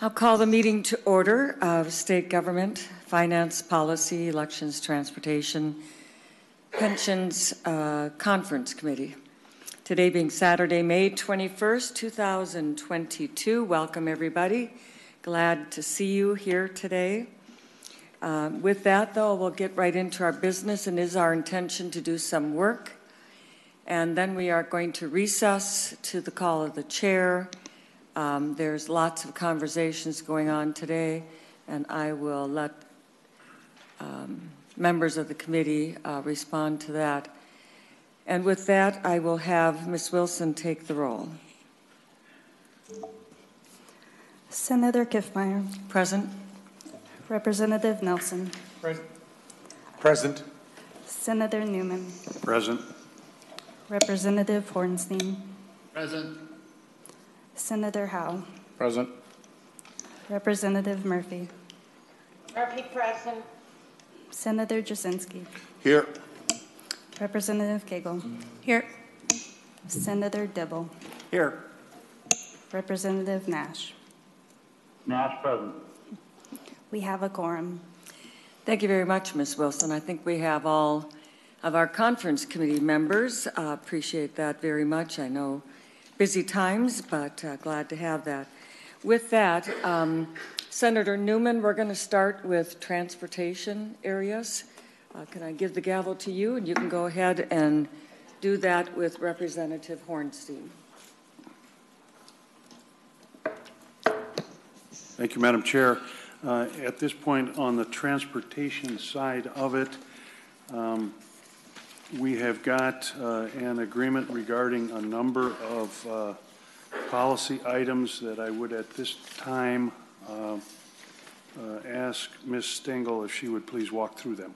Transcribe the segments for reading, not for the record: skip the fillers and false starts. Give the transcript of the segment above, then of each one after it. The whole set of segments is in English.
I'll call the meeting to order of State Government, Finance, Policy, Elections, Transportation, Pensions Conference Committee. Today being Saturday, May 21st, 2022. Welcome, everybody. Glad to see you here today. With that, though, we'll get right into our business, and it is our intention to do some work. And then we are going to recess to the call of the chair. There's lots of conversations going on today, and I will let members of the committee respond to that. And with that, I will have Ms. Wilson take the roll. Senator Kiffmeyer. Present. Representative Nelson. Present. Present. Senator Newman. Present. Representative Hornstein. Present. Senator Howe. Present. Representative Murphy. Murphy present. Senator Jasinski. Here. Representative Cagle. Here. Senator Dibble. Here. Representative Nash. Nash present. We have a quorum. Thank you very much, Ms. Wilson. I think we have all of our conference committee members. Appreciate that very much. I know busy times, but glad to have that. With that, Senator Newman, we're going to start with transportation areas. Can I give the gavel to you, and you can go ahead and do that with Representative Hornstein. Thank you, Madam Chair. At this point on the transportation side of it, we have got an agreement regarding a number of policy items that I would at this time ask Ms. Stengel if she would please walk through them.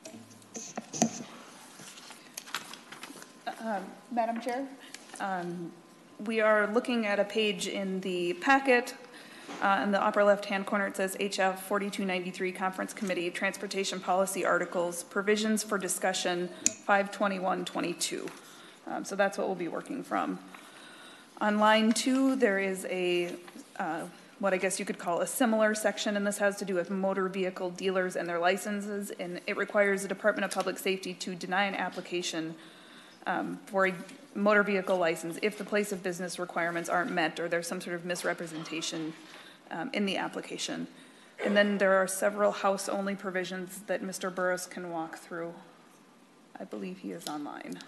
Madam Chair, we are looking at a page in the packet. In the upper left-hand corner, it says HF 4293 Conference Committee Transportation Policy Articles, Provisions for Discussion 52122. So that's what we'll be working from. On line 2, there is a what I guess you could call a similar section, and this has to do with motor vehicle dealers and their licenses, and it requires the Department of Public Safety to deny an application for a motor vehicle license if the place of business requirements aren't met or there's some sort of misrepresentation in the application. And then there are several House-only provisions that Mr. Burris can walk through. I believe he is online.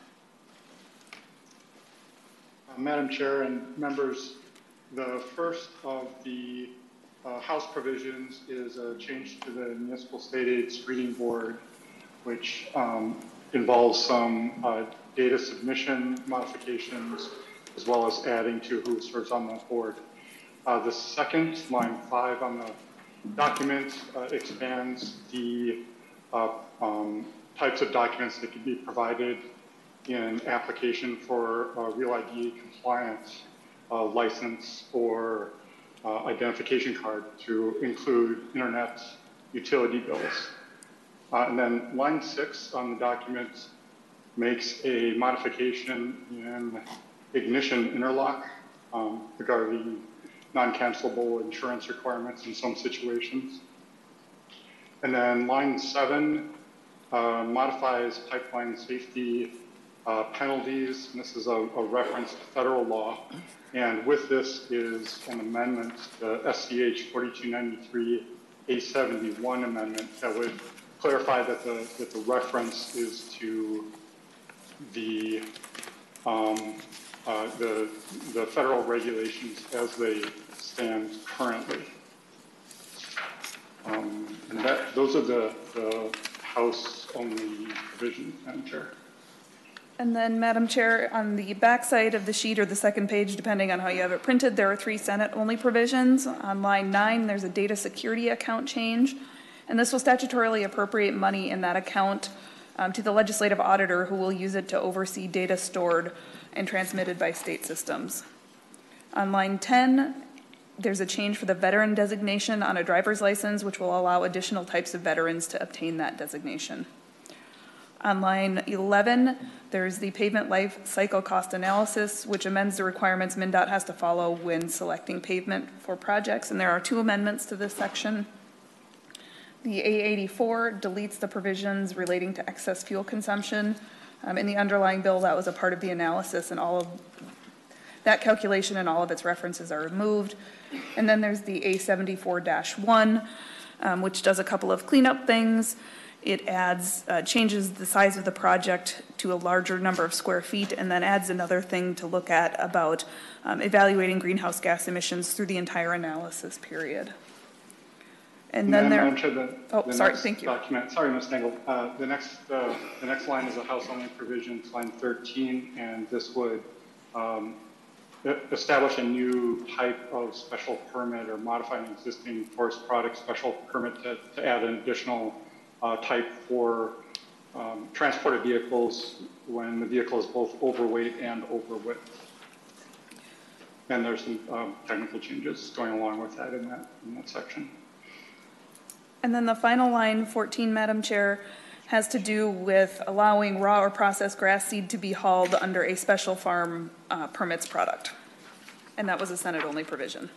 Madam Chair and members, the first of the House provisions is a change to the Municipal State Aid Screening Board, which involves some data submission modifications, as well as adding to who serves on that board. The second, line 5 on the document, expands the types of documents that can be provided in application for a Real ID compliance license or identification card to include internet utility bills. And then line 6 on the document makes a modification in ignition interlock regarding non-cancelable insurance requirements in some situations. And then line 7 modifies pipeline safety penalties. And this is a reference to federal law. And with this is an amendment, the SCH 4293 A71 amendment that would clarify that the reference is to the federal regulations as they stand currently. And those are the House-only provisions, Madam Chair. And then, Madam Chair, on the back side of the sheet or the second page, depending on how you have it printed, there are 3 Senate-only provisions. On line 9, there's a data security account change, and this will statutorily appropriate money in that account to the legislative auditor, who will use it to oversee data stored and transmitted by state systems. On line 10, there's a change for the veteran designation on a driver's license, which will allow additional types of veterans to obtain that designation. On line 11, there's the pavement life cycle cost analysis, which amends the requirements MnDOT has to follow when selecting pavement for projects, and there are 2 amendments to this section. The A84 deletes the provisions relating to excess fuel consumption. In the underlying bill, that was a part of the analysis, and all of that calculation and all of its references are removed. And then there's the A74-1, which does a couple of cleanup things. It adds, changes the size of the project to a larger number of square feet, and then adds another thing to look at about evaluating greenhouse gas emissions through the entire analysis period. And then there. Thank you. Document, sorry, Ms. Stengel. The next line is a house-only provisions, line 13, and this would establish a new type of special permit or modify an existing forest product special permit to add an additional type for transported vehicles when the vehicle is both overweight and over width. And there's some technical changes going along with that in that section. And then the final line, 14, Madam Chair, has to do with allowing raw or processed grass seed to be hauled under a special farm permits product. And that was a Senate-only provision.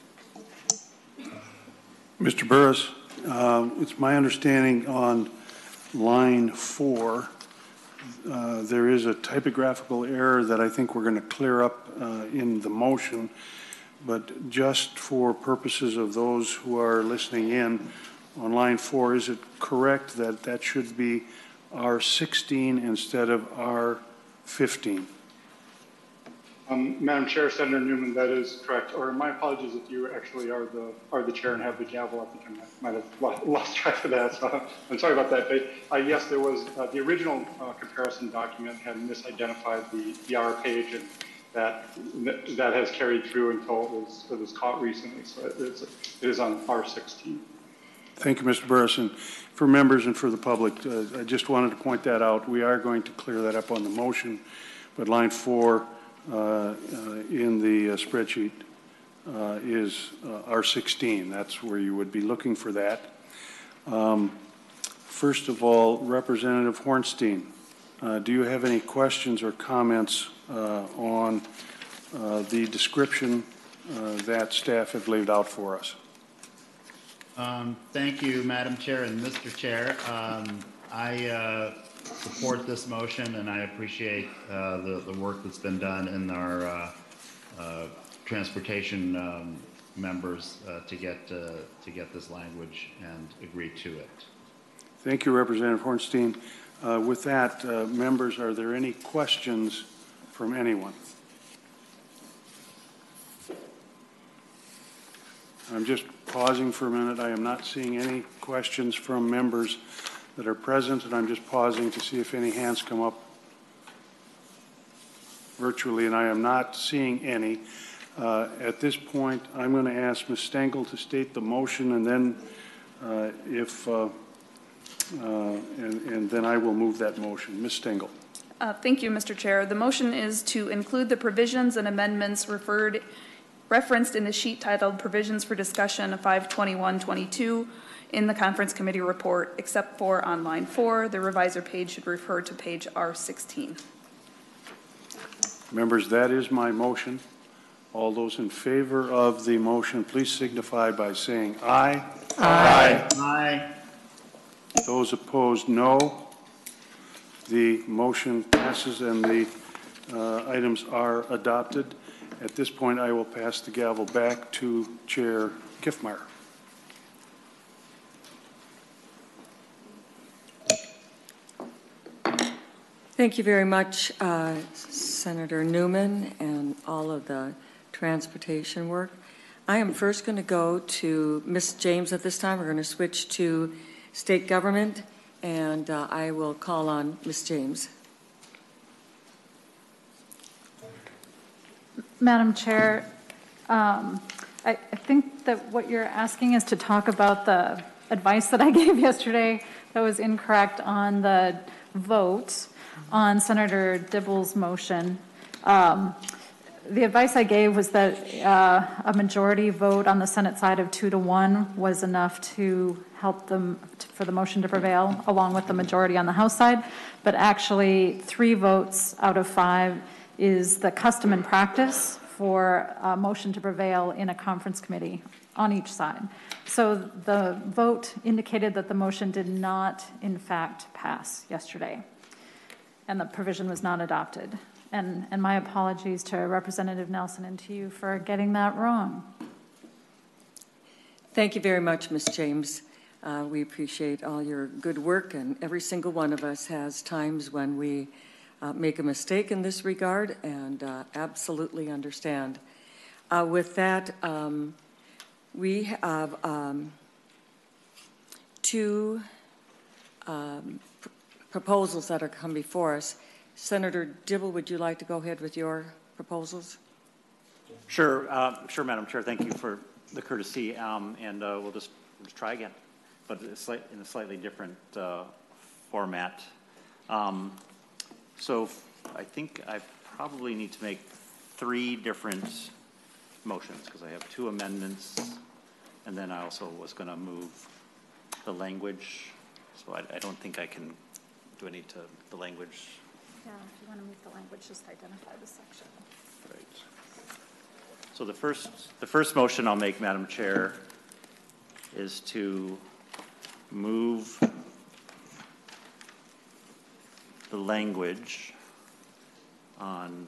Mr. Burris, it's my understanding on line 4, there is a typographical error that I think we're going to clear up in the motion, but just for purposes of those who are listening in, on line 4, is it correct that that should be R16 instead of R15? Madam Chair, Senator Newman, that is correct. Or my apologies if you actually are the chair and have the gavel. I think I might have lost track of that. So I'm sorry about that. But yes, there was the original comparison document had misidentified the R page, and that has carried through until it was caught recently. So it is on R16. Thank you, Mr. Burris. And for members and for the public, I just wanted to point that out. We are going to clear that up on the motion, but line 4 in the spreadsheet is R16. That's where you would be looking for that. First of all, Representative Hornstein, do you have any questions or comments on the description that staff have laid out for us? Thank you, Madam Chair and Mr. Chair. I support this motion, and I appreciate the work that's been done in our transportation members to get this language and agree to it. Thank you, Representative Hornstein. With that, members, are there any questions from anyone? I'm just pausing for a minute. I am not seeing any questions from members that are present, and I'm just pausing to see if any hands come up virtually, and I am not seeing any. At this point, I'm going to ask Ms. Stengel to state the motion, and then and then I will move that motion. Ms. Stengel. Thank you, Mr. Chair. The motion is to include the provisions and amendments referenced in the sheet titled Provisions for Discussion 52122 in the Conference Committee report, except for on line 4, the revisor page should refer to page R16. Members, that is my motion. All those in favor of the motion, please signify by saying aye. Aye. Aye. Those opposed, no. The motion passes and the items are adopted. At this point, I will pass the gavel back to Chair Kiffmeyer. Thank you very much, Senator Newman, and all of the transportation work. I am first going to go to Ms. James at this time. We're going to switch to state government, and I will call on Ms. James. Madam Chair, I think that what you're asking is to talk about the advice that I gave yesterday that was incorrect on the vote on Senator Dibble's motion. The advice I gave was that a majority vote on the Senate side of 2-1 was enough to help them for the motion to prevail, along with the majority on the House side. But actually, 3 votes out of 5 is the custom and practice for a motion to prevail in a conference committee on each side. So the vote indicated that the motion did not, in fact, pass yesterday, and the provision was not adopted. And my apologies to Representative Nelson and to you for getting that wrong. Thank you very much, Ms. James. We appreciate all your good work, and every single one of us has times when we make a mistake in this regard, and absolutely understand. With that, we have 2 proposals that are come before us. Senator Dibble, would you like to go ahead with your proposals? Sure, Madam Chair. Thank you for the courtesy, and we'll just try again, but in a slightly different format. So I think I probably need to make 3 different motions because I have 2 amendments, and then I also was going to move the language. So I don't think I can. Do I need to the language? Yeah, if you want to move the language, just identify the section. Right. So the first motion I'll make, Madam Chair, is to move the language on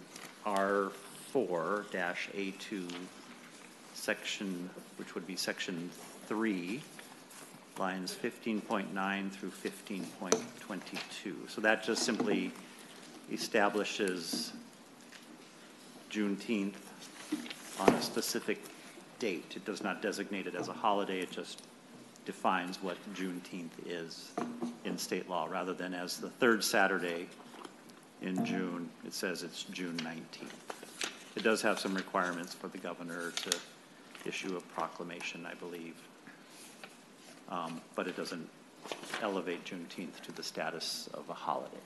R4-A2 section, which would be section 3, lines 15.9 through 15.22. So that just simply establishes Juneteenth on a specific date. It does not designate it as a holiday. It just defines what Juneteenth is in state law, rather than as the 3rd Saturday in June. It says it's June 19th. It does have some requirements for the governor to issue a proclamation, I believe, but it doesn't elevate Juneteenth to the status of a holiday.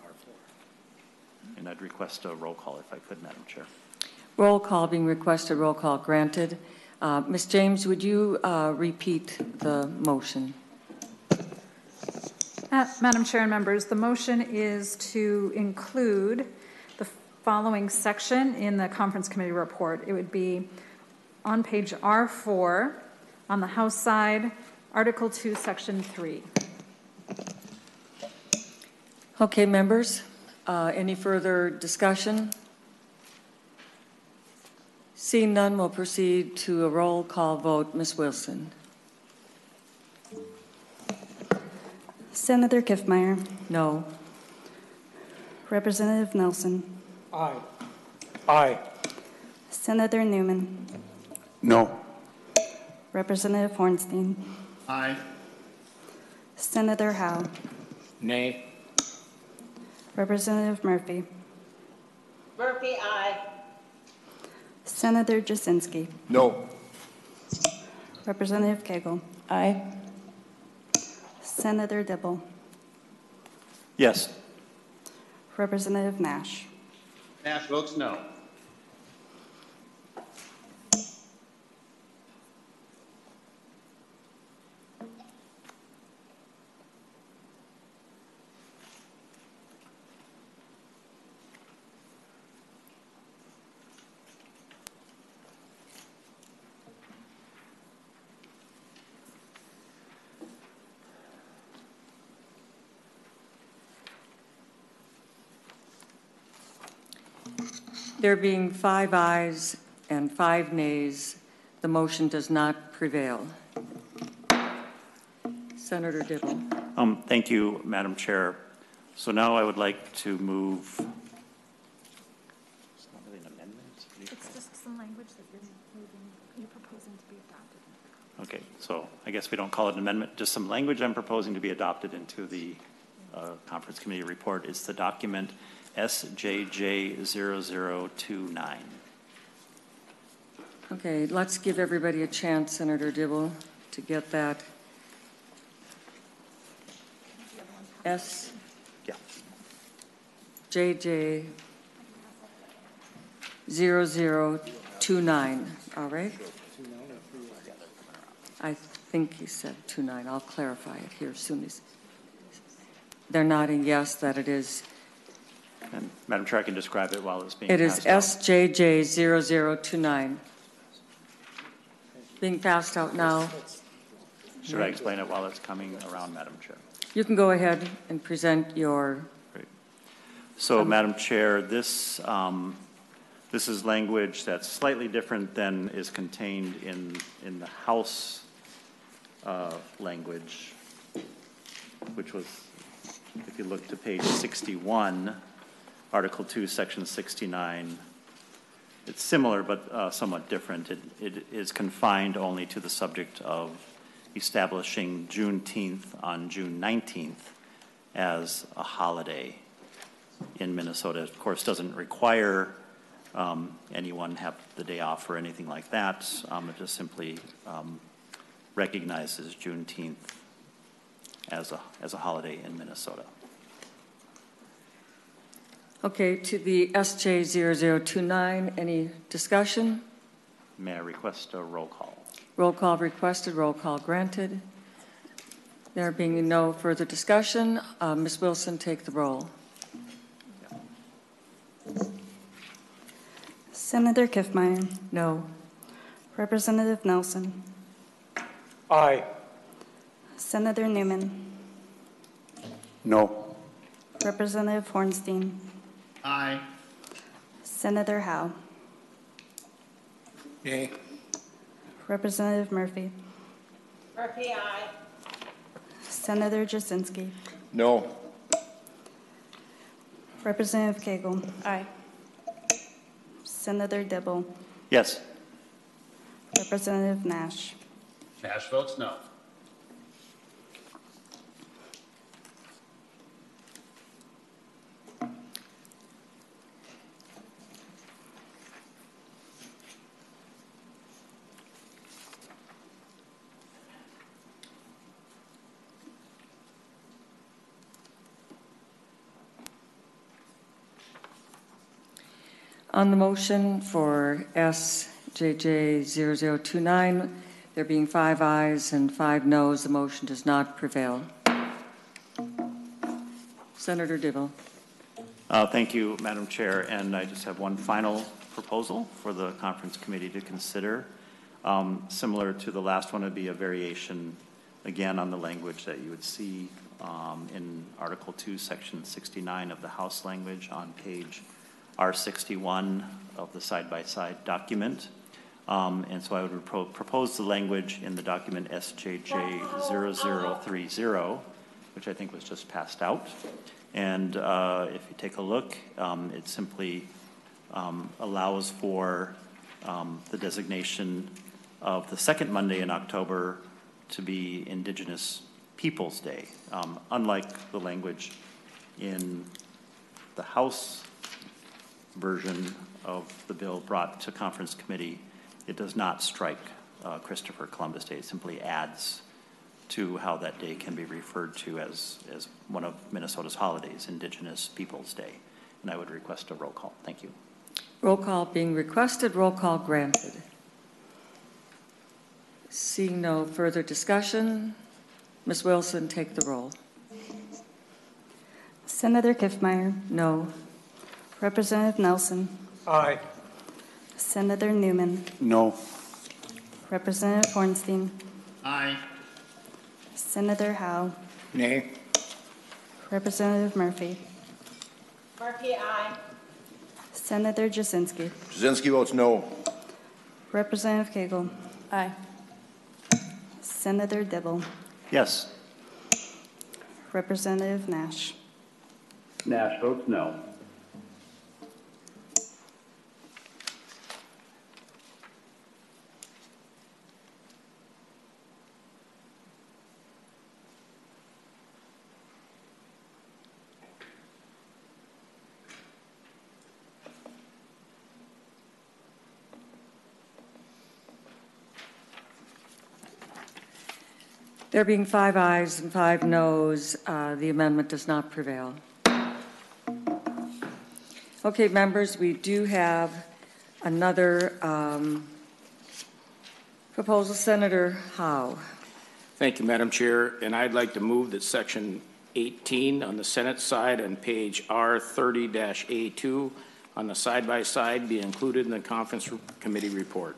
And I'd request a roll call if I could, Madam Chair. Roll call being requested, roll call granted. Ms. James, would you repeat the motion? Madam Chair and members, the motion is to include the following section in the conference committee report. It would be on page R4 on the House side, Article 2, Section 3. Okay, members, any further discussion? Seeing none, we'll proceed to a roll call vote. Ms. Wilson. Senator Kiffmeyer. No. Representative Nelson. Aye. Aye. Senator Newman. No. Representative Hornstein. Aye. Senator Howe. Nay. Representative Murphy. Murphy, aye. Senator Jasinski. No. Representative Cagle. Aye. Senator Dibble. Yes. Representative Nash. Nash votes no. There being 5 ayes and 5 nays, the motion does not prevail. Senator Dibble. Thank you, Madam Chair. So now I would like to move. It's not really an amendment. It's just some language that you're proposing to be adopted. Okay, so I guess we don't call it an amendment, just some language I'm proposing to be adopted into the conference committee report. It's the document SJJ0029. Okay, let's give everybody a chance, Senator Dibble, to get that. S. Yeah. JJ 0029. All right. think he said 2-9. I'll clarify it here as soon as. They're nodding yes that it is. And Madam Chair, I can describe it while it's being It is passed out. SJJ 0029. Being passed out now. Should I explain it while it's coming around, Madam Chair? You can go ahead and present your. Great. So, Madam Chair, this is language that's slightly different than is contained in the House language, which was, if you look to page 61, Article 2, Section 69, it's similar but somewhat different. It is confined only to the subject of establishing Juneteenth on June 19th as a holiday in Minnesota. Of course, doesn't require anyone have the day off or anything like that. It just simply recognizes Juneteenth as a holiday in Minnesota. Okay, to the SJ 0029, any discussion? May I request a roll call? Roll call requested, roll call granted. There being no further discussion, Ms. Wilson, take the roll. Senator Kiffmeyer. No. Representative Nelson. Aye. Senator Newman. No. Representative Hornstein. Aye. Senator Howe. Nay. Representative Murphy. Murphy, aye. Senator Jasinski. No. Representative Cagle. Aye. Senator Dibble. Yes. Representative Nash. Nash votes no. On the motion for SJJ 0029, there being 5 ayes and 5 noes, the motion does not prevail. Senator Dibble. Thank you, Madam Chair. And I just have one final proposal for the conference committee to consider. Similar to the last one, it would be a variation, again, on the language that you would see in Article 2, Section 69 of the House language on page R61 of the side-by-side document. And so I would propose the language in the document SJJ 0030, which I think was just passed out. And if you take a look, it simply allows for the designation of the second Monday in October to be Indigenous Peoples Day. Unlike the language in the House version of the bill brought to conference committee, it does not strike Christopher Columbus Day. It simply adds to how that day can be referred to as one of Minnesota's holidays, Indigenous Peoples Day. And I would request a roll call. Thank you. Roll call being requested, roll call granted. Seeing no further discussion, Ms. Wilson, take the roll. Senator Kiffmeyer. No. Representative Nelson. Aye. Senator Newman. No. Representative Hornstein. Aye. Senator Howe. Nay. Representative Murphy. Murphy, aye. Senator Jasinski. Jasinski votes no. Representative Cagle. Aye. Senator Dibble. Yes. Representative Nash. Nash votes no. There being 5 ayes and 5 noes, the amendment does not prevail. Okay, members, we do have another proposal. Senator Howe. Thank you, Madam Chair. And I'd like to move that Section 18 on the Senate side and page R30-A2 on the side-by-side be included in the conference committee report.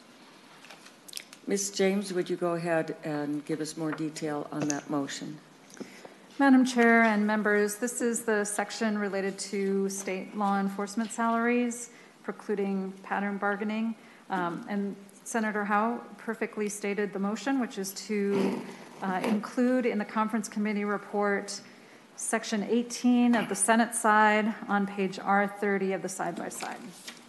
Ms. James, would you go ahead and give us more detail on that motion? Madam Chair and members, this is the section related to state law enforcement salaries, precluding pattern bargaining. And Senator Howe perfectly stated the motion, which is to include in the conference committee report Section 18 of the Senate side on page R30 of the side-by-side.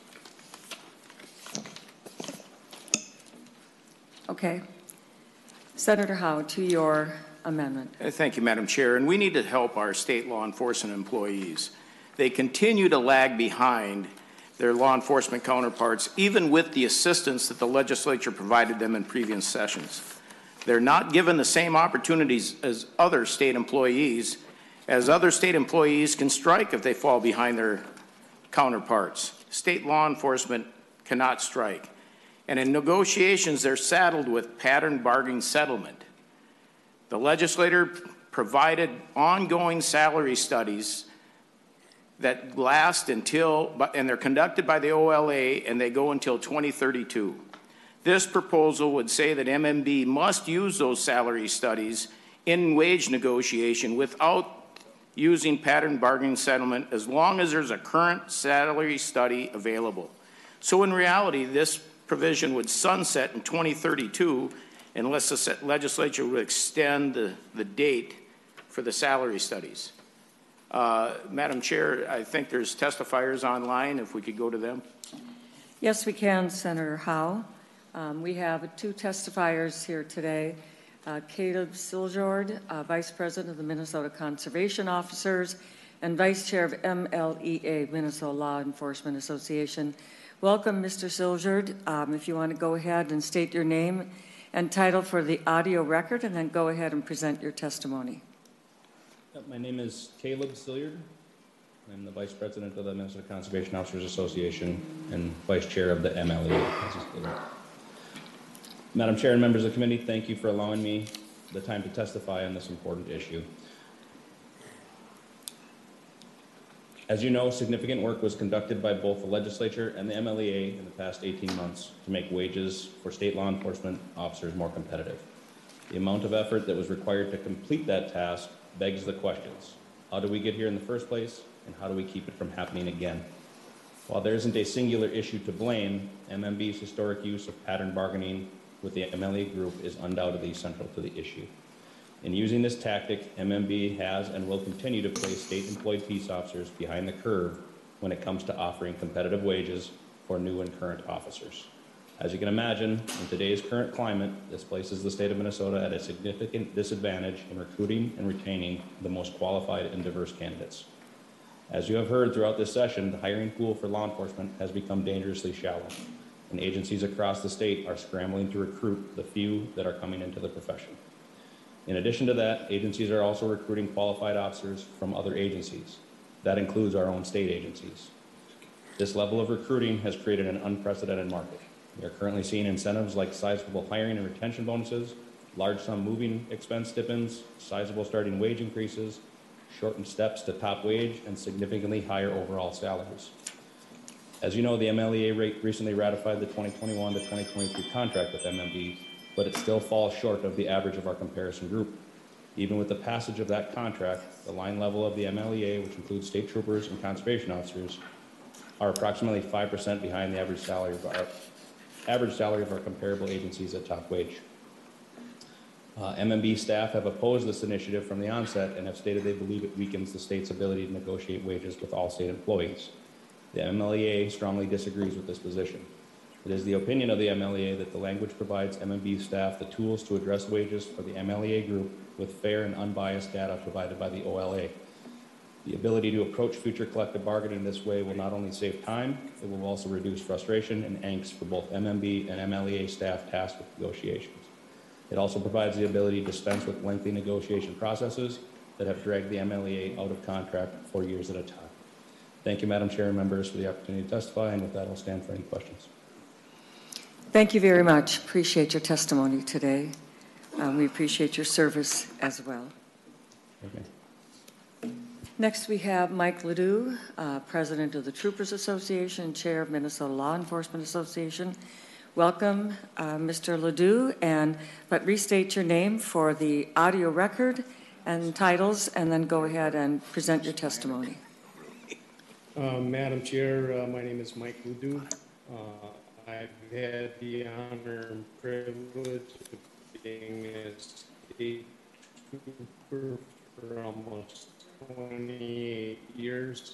Okay. Senator Howe, to your amendment. Thank you, Madam Chair. And we need to help our state law enforcement employees. They continue to lag behind their law enforcement counterparts, even with the assistance that the legislature provided them in previous sessions. They're not given the same opportunities as other state employees, as other state employees can strike if they fall behind their counterparts. State law enforcement cannot strike. And in negotiations, they're saddled with pattern bargaining settlement. The legislator provided ongoing salary studies that last until, and they're conducted by the OLA, and they go until 2032. This proposal would say that MMB must use those salary studies in wage negotiation without using pattern bargaining settlement as long as there's a current salary study available. So in reality, this provision would sunset in 2032 unless the legislature would extend the date for the salary studies. Madam Chair, I think there's testifiers online, if we could go to them. Yes, we can, Senator Howe. We have two testifiers here today. Caleb Siljord, Vice President of the Minnesota Conservation Officers and Vice Chair of MLEA, Minnesota Law Enforcement Association. Welcome, Mr. Siljord. If you want to go ahead and state your name and title for the audio record, and then go ahead and present your testimony. My name is Caleb Siljord. I'm the Vice President of the Minnesota Conservation Officers Association and Vice Chair of the MLEA. Madam Chair and members of the committee, thank you for allowing me the time to testify on this important issue. As you know, significant work was conducted by both the legislature and the MLEA in the past 18 months to make wages for state law enforcement officers more competitive. The amount of effort that was required to complete that task begs the questions. How did we get here in the first place, and how do we keep it from happening again? While there isn't a singular issue to blame, MMB's historic use of pattern bargaining with the MLEA group is undoubtedly central to the issue. In using this tactic, MMB has and will continue to place state-employed peace officers behind the curve when it comes to offering competitive wages for new and current officers. As you can imagine, in today's current climate, this places the state of Minnesota at a significant disadvantage in recruiting and retaining the most qualified and diverse candidates. As you have heard throughout this session, the hiring pool for law enforcement has become dangerously shallow, and agencies across the state are scrambling to recruit the few that are coming into the profession. In addition to that, agencies are also recruiting qualified officers from other agencies. That includes our own state agencies. This level of recruiting has created an unprecedented market. We are currently seeing incentives like sizable hiring and retention bonuses, large sum moving expense stipends, sizable starting wage increases, shortened steps to top wage, and significantly higher overall salaries. As you know, the MLEA recently ratified the 2021 to 2022 contract with MMB, but it still falls short of the average of our comparison group. Even with the passage of that contract, the line level of the MLEA, which includes state troopers and conservation officers, are approximately 5% behind the average salary of our comparable agencies at top wage. MMB staff have opposed this initiative from the onset and have stated they believe it weakens the state's ability to negotiate wages with all state employees. The MLEA strongly disagrees with this position. It is the opinion of the MLEA that the language provides MMB staff the tools to address wages for the MLEA group with fair and unbiased data provided by the OLA. The ability to approach future collective bargaining in this way will not only save time, it will also reduce frustration and angst for both MMB and MLEA staff tasked with negotiations. It also provides the ability to dispense with lengthy negotiation processes that have dragged the MLEA out of contract for years at a time. Thank you, Madam Chair and members, for the opportunity to testify, and with that, I'll stand for any questions. Thank you very much. Appreciate your testimony today. We appreciate your service as well. Okay. Next, we have Mike Ledoux, President of the Troopers Association and Chair of Minnesota Law Enforcement Association. Welcome, Mr. Ledoux, but restate your name for the audio record and titles, and then go ahead and present your testimony. Madam Chair, my name is Mike Ledoux. I've had the honor and privilege of being a state trooper for almost 28 years.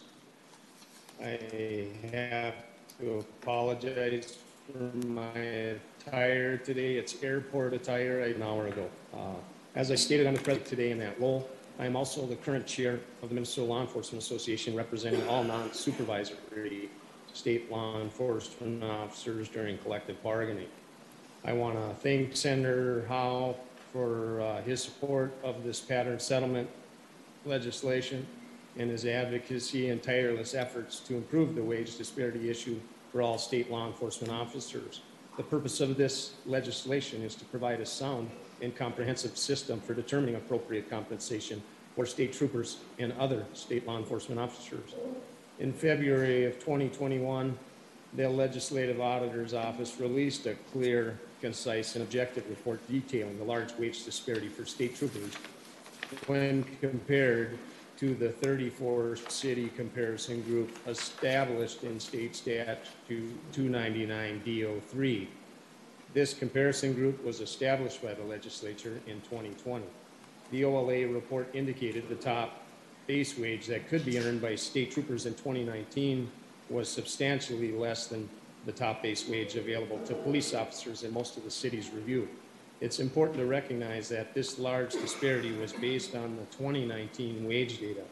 I have to apologize for my attire today. It's airport attire an hour ago. As I stated, I'm the president today in that role. I am also the current chair of the Minnesota Law Enforcement Association, representing all non-supervisory state law enforcement officers during collective bargaining. I want to thank Senator Howe for his support of this pattern settlement legislation and his advocacy and tireless efforts to improve the wage disparity issue for all state law enforcement officers. The purpose of this legislation is to provide a sound and comprehensive system for determining appropriate compensation for state troopers and other state law enforcement officers. In February of 2021, the Legislative Auditor's Office released a clear, concise, and objective report detailing the large wage disparity for state troopers when compared to the 34-city comparison group established in State Statute 299 DO3. This comparison group was established by the legislature in 2020. The OLA report indicated the top base wage that could be earned by state troopers in 2019 was substantially less than the top base wage available to police officers in most of the cities reviewed. It's important to recognize that this large disparity was based on the 2019 wage data.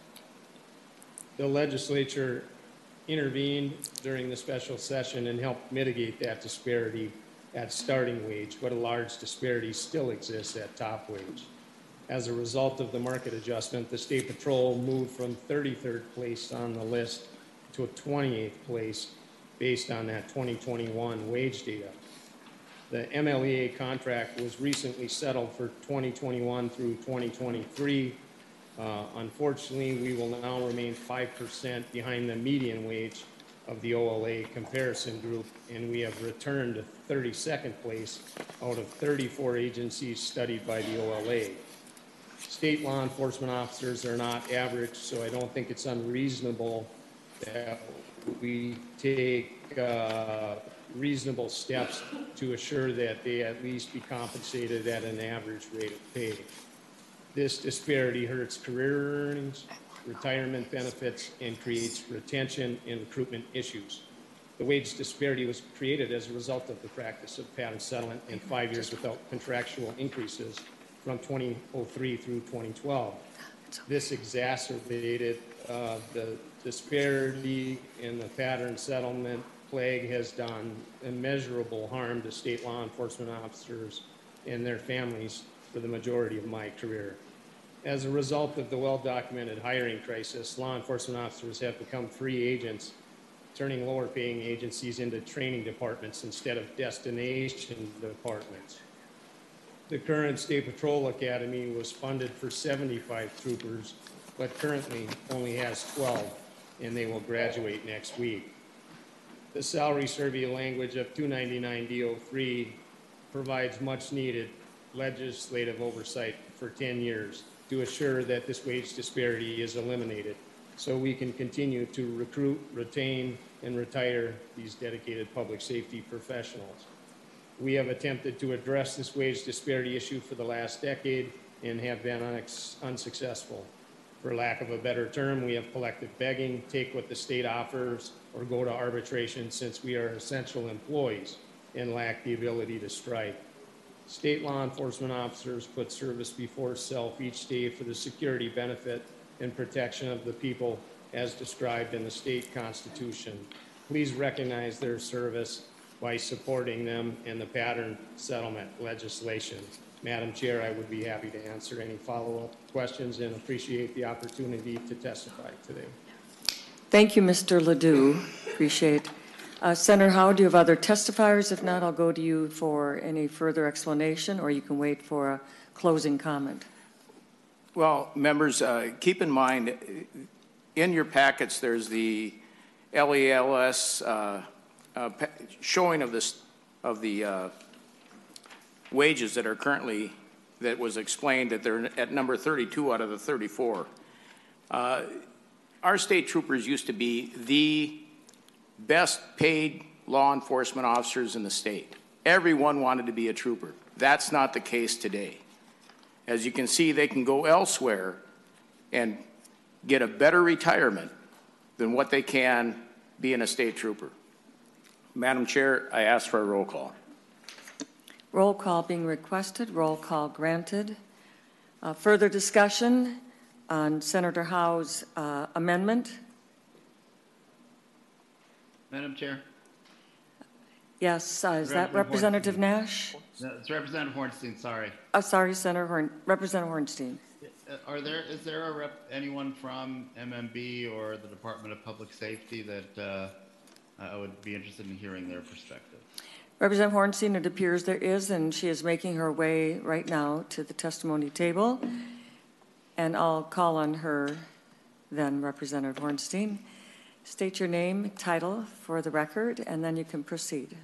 The legislature intervened during the special session and helped mitigate that disparity at starting wage, but a large disparity still exists at top wage. As a result of the market adjustment, the State Patrol moved from 33rd place on the list to a 28th place based on that 2021 wage data. The MLEA contract was recently settled for 2021 through 2023. Unfortunately, we will now remain 5% behind the median wage of the OLA comparison group, and we have returned to 32nd place out of 34 agencies studied by the OLA. State law enforcement officers are not average, so I don't think it's unreasonable that we take reasonable steps to assure that they at least be compensated at an average rate of pay. This disparity hurts career earnings, retirement benefits, and creates retention and recruitment issues. The wage disparity was created as a result of the practice of pattern settlement and 5 years without contractual increases from 2003 through 2012. This exacerbated the disparity in the pattern settlement. Plague has done immeasurable harm to state law enforcement officers and their families for the majority of my career. As a result of the well-documented hiring crisis, law enforcement officers have become free agents, turning lower-paying agencies into training departments instead of destination departments. The current State Patrol Academy was funded for 75 troopers, but currently only has 12, and they will graduate next week. The salary survey language of 299 DO3 provides much-needed legislative oversight for 10 years to assure that this wage disparity is eliminated so we can continue to recruit, retain, and retire these dedicated public safety professionals. We have attempted to address this wage disparity issue for the last decade and have been unsuccessful. For lack of a better term, we have collective begging, take what the state offers, or go to arbitration since we are essential employees and lack the ability to strike. State law enforcement officers put service before self each day for the security, benefit, and protection of the people as described in the state constitution. Please recognize their service by supporting them in the pattern settlement legislation. Madam Chair, I would be happy to answer any follow-up questions and appreciate the opportunity to testify today. Thank you, Mr. Ledoux. Appreciate Senator Howe, do you have other testifiers? If not, I'll go to you for any further explanation, or you can wait for a closing comment. Well, members, keep in mind, in your packets, there's the LELS showing of the wages that are currently, that was explained that they're at number 32 out of the 34. Our state troopers used to be the best paid law enforcement officers in the state. Everyone wanted to be a trooper. That's not the case today. As you can see, they can go elsewhere and get a better retirement than what they can being a state trooper. Madam Chair, I ask for a roll call. Roll call being requested. Roll call granted. Further discussion on Senator Howe's amendment? Madam Chair? Yes, is that Representative Nash? No, it's Representative Hornstein, sorry. Sorry, Representative Hornstein. Is there anyone from MMB or the Department of Public Safety that I would be interested in hearing their perspective? Representative Hornstein, it appears there is, and she is making her way right now to the testimony table. And I'll call on her then, Representative Hornstein. State your name, title for the record, and then you can proceed.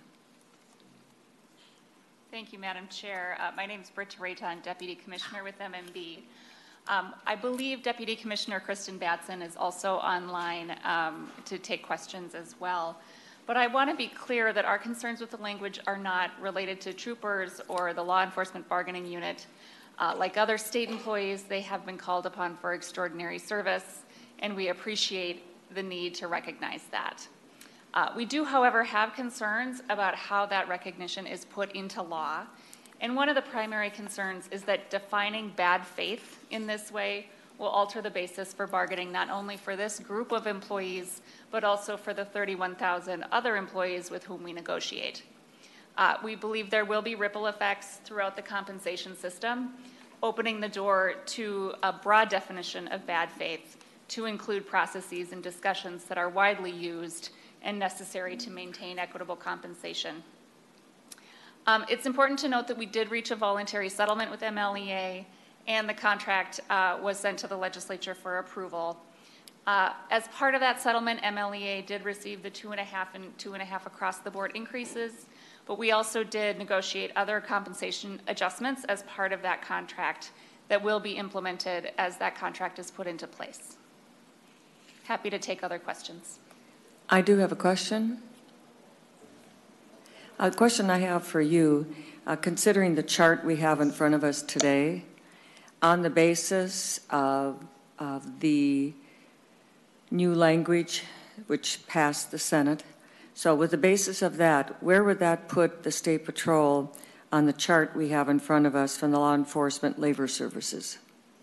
Thank you, Madam Chair. My name is Britta Rayton, Deputy Commissioner with MMB. I believe Deputy Commissioner Kristen Batson is also online to take questions as well. But I want to be clear that our concerns with the language are not related to troopers or the law enforcement bargaining unit. Like other state employees, they have been called upon for extraordinary service, and we appreciate the need to recognize that. We do, however, have concerns about how that recognition is put into law. And one of the primary concerns is that defining bad faith in this way will alter the basis for bargaining not only for this group of employees, but also for the 31,000 other employees with whom we negotiate. We believe there will be ripple effects throughout the compensation system, opening the door to a broad definition of bad faith to include processes and discussions that are widely used and necessary to maintain equitable compensation. It's important to note that we did reach a voluntary settlement with MLEA, and the contract was sent to the legislature for approval. As part of that settlement, MLEA did receive the 2.5 and 2.5 across the board increases, but we also did negotiate other compensation adjustments as part of that contract that will be implemented as that contract is put into place. Happy to take other questions. I do have a question. A question I have for you, considering the chart we have in front of us today, on the basis of the new language which passed the Senate, so with the basis of that, where would that put the State Patrol on the chart we have in front of us from the Law Enforcement Labor Services?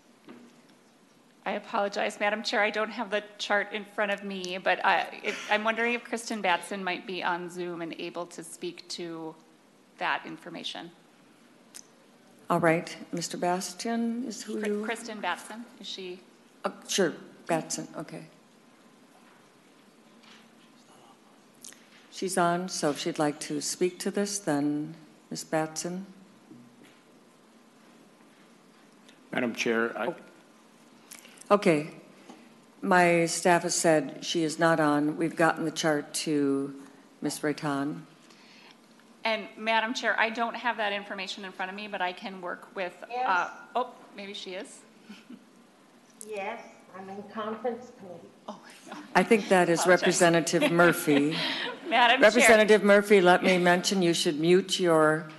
I apologize, Madam Chair. I don't have the chart in front of me, but I'm wondering if Kristen Batson might be on Zoom and able to speak to that information. All right. Mr. Bastian is who you... Kristen Batson, is she? Sure, Batson, okay. She's on, so if she'd like to speak to this, then Ms. Batson. Madam Chair, Okay. My staff has said she is not on. We've gotten the chart to Ms. Rayton. And Madam Chair, I don't have that information in front of me, but I can work with, Yes. oh, maybe she is. Yes, I'm in conference committee. Oh, I think that is Representative Murphy. Madam Representative Murphy, let me mention you should mute yourself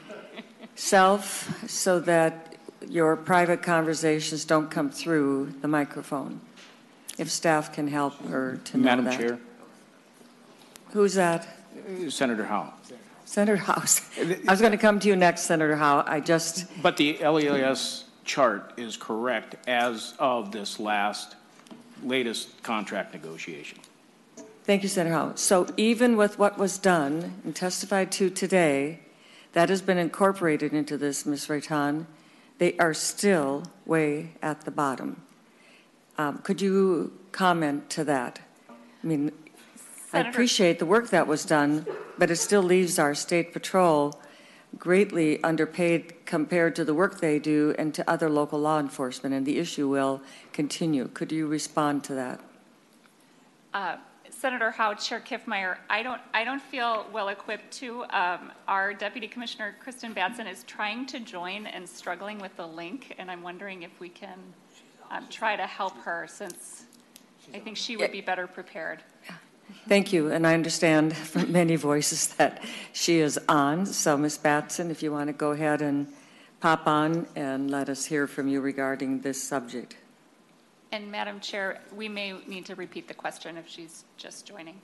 so that your private conversations don't come through the microphone. If staff can help her to know Madam that. Chair. Who's that? Senator Howe. Senator Howe. I was going to come to you next, Senator Howe. But the LELS chart is correct as of this latest contract negotiation. Thank you, Senator Howe. So even with what was done and testified to today, that has been incorporated into this, Ms. Rayton, they are still way at the bottom. Could you comment to that? I mean, I appreciate the work that was done, but it still leaves our state patrol greatly underpaid compared to the work they do and to other local law enforcement, and the issue will continue. Could you respond to that? Senator Howe, Chair Kiffmeyer, I don't feel well equipped to. Our Deputy Commissioner Kristen Batson is trying to join and struggling with the link, and I'm wondering if we can try to help her, since I think she would be better prepared. Thank you, and I understand from many voices that she is on. So, Ms. Batson, if you want to go ahead and pop on and let us hear from you regarding this subject. And Madam Chair, we may need to repeat the question if she's just joining.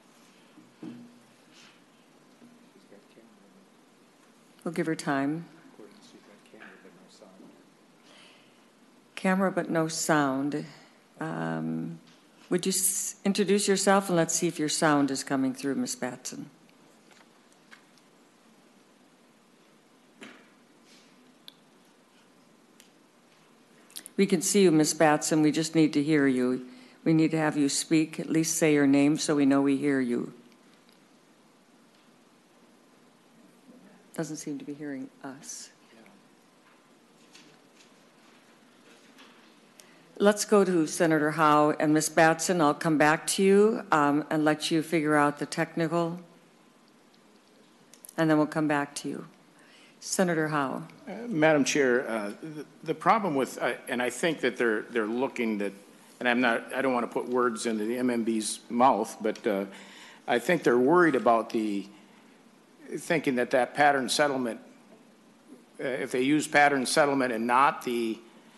We'll give her time. Camera but no sound. Would you introduce yourself, and let's see if your sound is coming through, Ms. Batson. We can see you, Ms. Batson. We just need to hear you. We need to have you speak, at least say your name so we know we hear you. Doesn't seem to be hearing us. Let's go to Senator Howe and Ms. Batson. I'll come back to you and let you figure out the technical, and then we'll come back to you. Senator Howe. Madam Chair, the problem with, and I think that they're looking that, and I don't want to put words into the MMB's mouth, but I think they're worried about thinking that pattern settlement, if they use pattern settlement and not the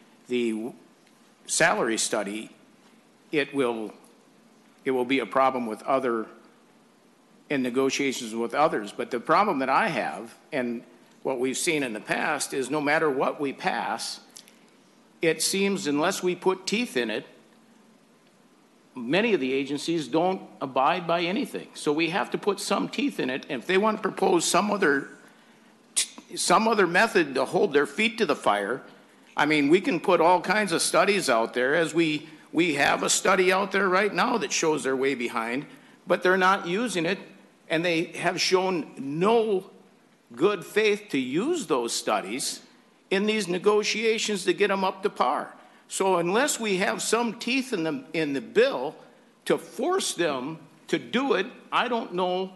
salary study, it will be a problem with in negotiations with others. But the problem that I have, and what we've seen in the past, is no matter what we pass, it seems unless we put teeth in it, many of the agencies don't abide by anything. So we have to put some teeth in it. And if they want to propose some other method to hold their feet to the fire, I mean, we can put all kinds of studies out there, as we have a study out there right now that shows they're way behind, but they're not using it, and they have shown no good faith to use those studies in these negotiations to get them up to par. So unless we have some teeth in the bill to force them to do it, I don't know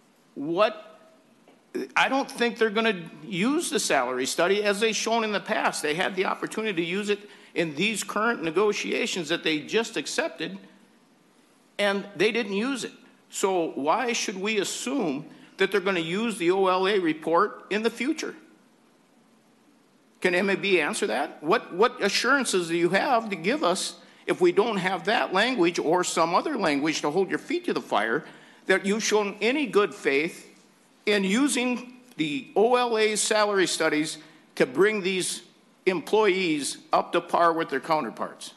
I don't think they're going to use the salary study as they've shown in the past. They had the opportunity to use it in these current negotiations that they just accepted, and they didn't use it. So why should we assume that they're going to use the OLA report in the future? Can MAB answer that? What assurances do you have to give us, if we don't have that language or some other language to hold your feet to the fire, that you've shown any good faith in using the OLA's salary studies to bring these employees up to par with their counterparts?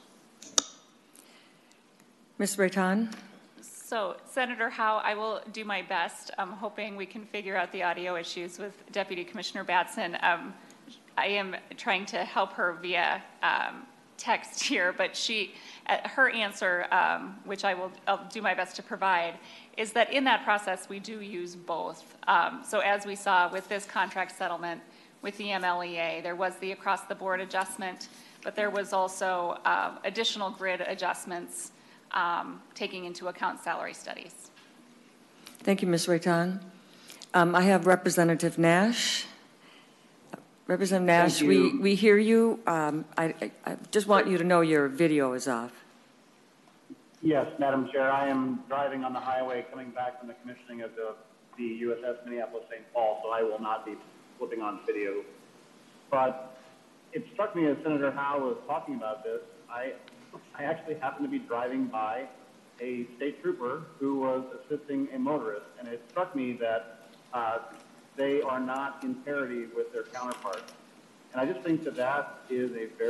Ms. Breton? So, Senator Howe, I will do my best. I'm hoping we can figure out the audio issues with Deputy Commissioner Batson. I am trying to help her via text here, but her answer, which I'll do my best to provide, is that in that process we do use both. So as we saw with this contract settlement with the MLEA, there was the across-the-board adjustment, but there was also additional grid adjustments taking into account salary studies. Thank you, Ms. Rayton. I have Representative Nash. Representative Nash, we hear you. I just want you to know your video is off. Yes, Madam Chair. I am driving on the highway coming back from the commissioning of the USS Minneapolis-St. Paul, so I will not be flipping on video. But it struck me as Senator Howe was talking about this, I actually happened to be driving by a state trooper who was assisting a motorist, and it struck me that they are not in parity with their counterparts. And I just think that is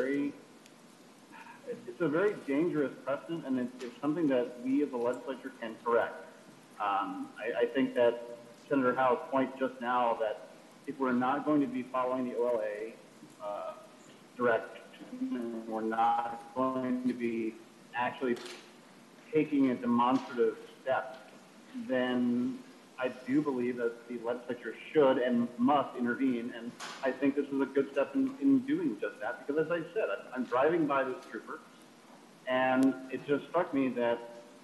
it's a very dangerous precedent, and it's something that we as a legislature can correct. I think that Senator Howe's point just now, that if we're not going to be following the OLA direction, we're not going to be actually taking a demonstrative step then I do believe that the legislature should and must intervene, and I think this is a good step in doing just that, because as I said, I'm driving by this trooper, and it just struck me that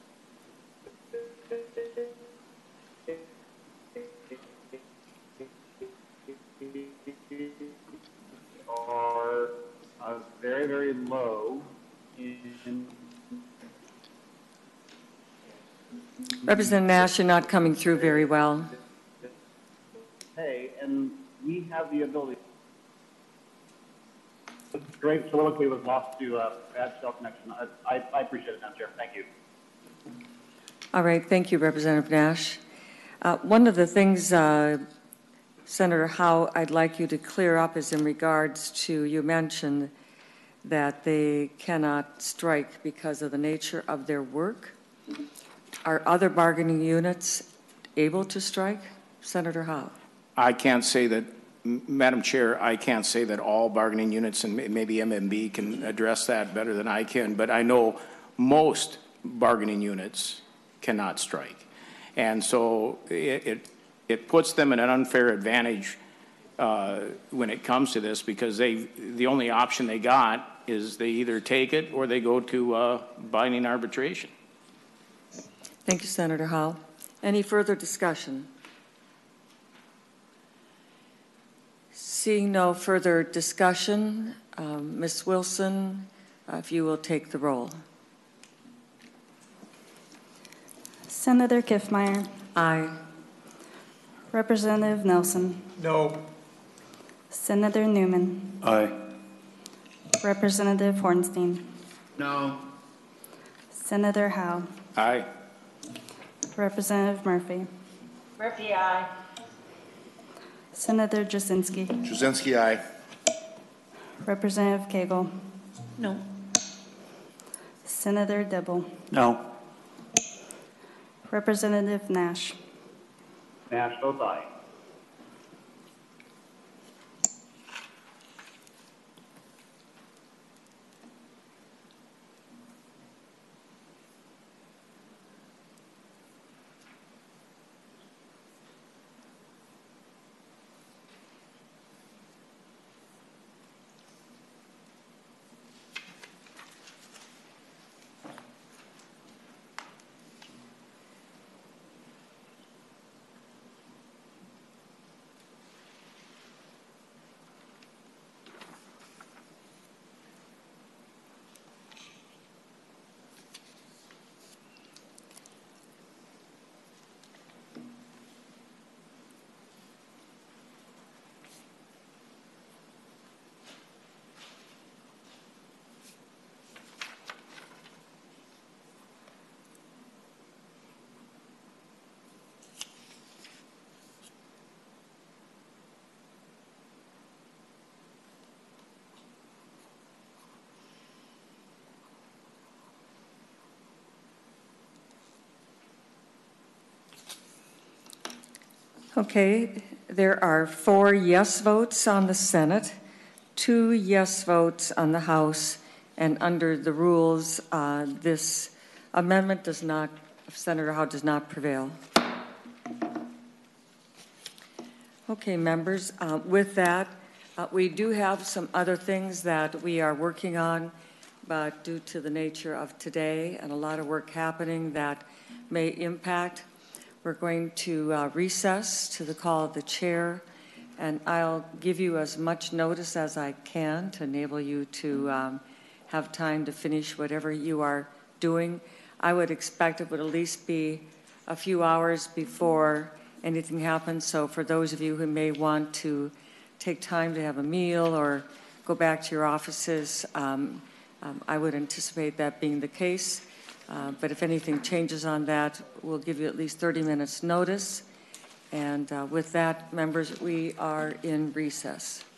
are very, very low in. Representative Nash, you're not coming through very well. Hey, and we have the ability. Great soliloquy was lost to bad cell connection. I appreciate it, Madam Chair. Thank you. All right, thank you, Representative Nash. One of the things, Senator Howe, I'd like you to clear up is in regards to, you mentioned that they cannot strike because of the nature of their work. Are other bargaining units able to strike? Senator Howe. I can't say that, Madam Chair, I can't say that all bargaining units, and maybe MMB can address that better than I can, but I know most bargaining units cannot strike. And so it puts them in an unfair advantage when it comes to this, because the only option they got is they either take it or they go to binding arbitration. Thank you, Senator Howe. Any further discussion? Seeing no further discussion, Ms. Wilson, if you will take the roll. Senator Kiffmeyer. Aye. Representative Nelson. No. Senator Newman. Aye. Representative Hornstein. No. Senator Howe. Aye. Representative Murphy. Murphy, aye. Senator Jasinski. Jasinski, aye. Representative Cagle. No. Senator Dibble. No. Representative Nash. Nash votes aye. Okay, there are 4 yes votes on the Senate, 2 yes votes on the House, and under the rules, this amendment does not, Senator Howe, does not prevail. Okay, members, with that, we do have some other things that we are working on, but due to the nature of today and a lot of work happening that may impact, we're going to recess to the call of the chair, and I'll give you as much notice as I can to enable you to have time to finish whatever you are doing. I would expect it would at least be a few hours before anything happens, so for those of you who may want to take time to have a meal or go back to your offices, I would anticipate that being the case. But if anything changes on that, we'll give you at least 30 minutes notice. And with that, members, we are in recess.